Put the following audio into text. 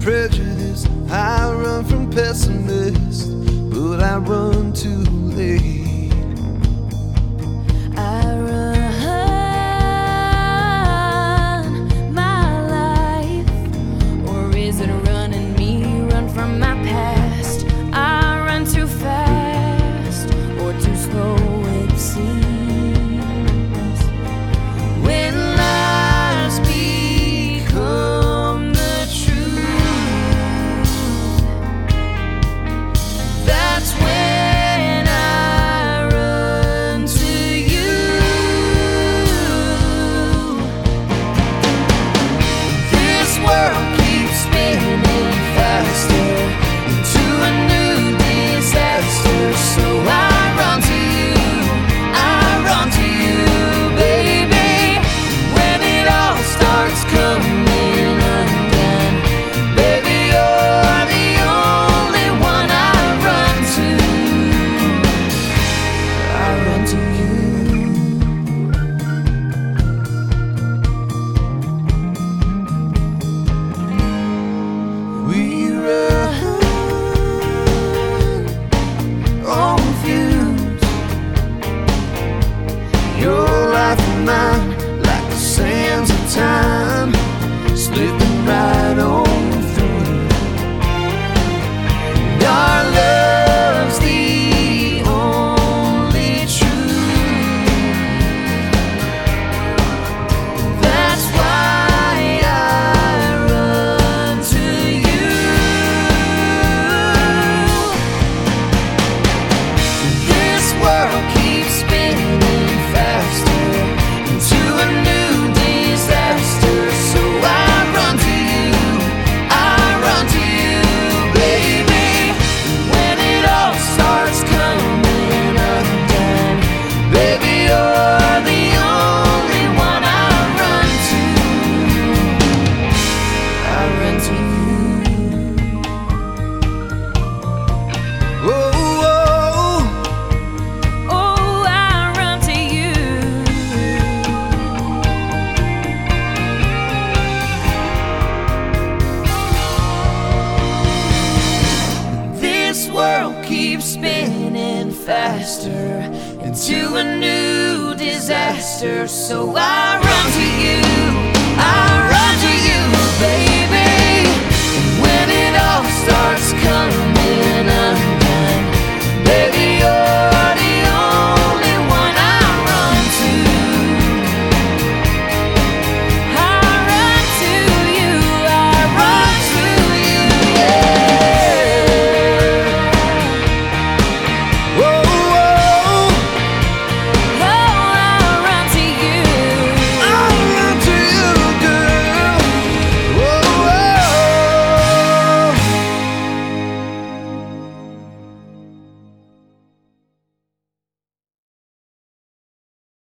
prejudice. I run from pessimists, but I run too late. I run my life, or is it running me? Run from my past. I run too fast, or too slow it seems. When lies become the truth, that's when I run to you. This world keeps spinning faster into a new disaster, so I run to you, I run to you, baby. When it all starts coming undone, baby, you're the only one I run to. I run to you. We run on fumes, your life and mine, like the sands of time, slipping right on through. And our love's the only truth. That's why I run to you. This world keeps spinning faster into a new disaster, so I run to you, I run to you, baby. When it all starts coming undone, baby, you're the only one I run to. I run to you. Oh, Oh, I run to you. this world keeps spinning faster into a new disaster, so I run to you, I